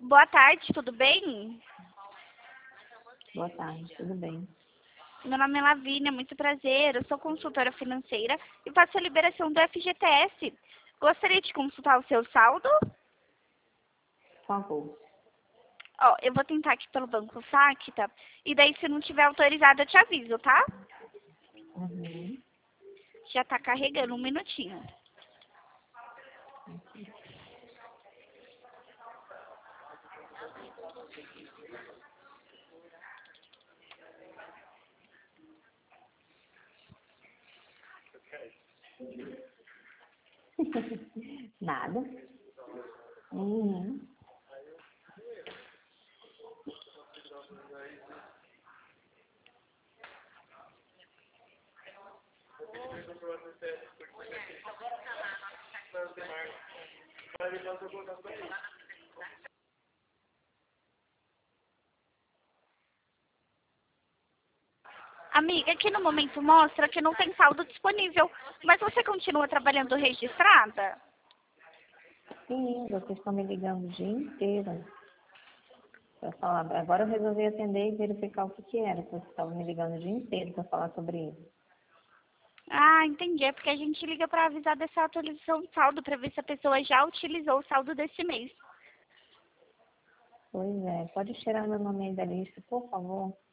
Boa tarde, tudo bem? Boa tarde, tudo bem? Meu nome é Lavínia, muito prazer. Eu sou consultora financeira e faço a liberação do FGTS. Gostaria de consultar o seu saldo? Por favor. Ó, eu vou tentar aqui pelo Banco Saque, tá? E daí, se não tiver autorizado, eu te aviso, tá? Uhum. Já tá carregando, um minutinho. Nada. Uhum. Amiga, aqui no momento mostra que não tem saldo disponível, mas você continua trabalhando registrada? Sim, vocês estão me ligando o dia inteiro. Pra falar. Agora eu resolvi atender e verificar o que que era. Vocês estavam me ligando o dia inteiro para falar sobre isso. Ah, entendi. É porque a gente liga para avisar dessa atualização de saldo, para ver se a pessoa já utilizou o saldo desse mês. Pois é. Pode tirar meu nome aí da lista, por favor?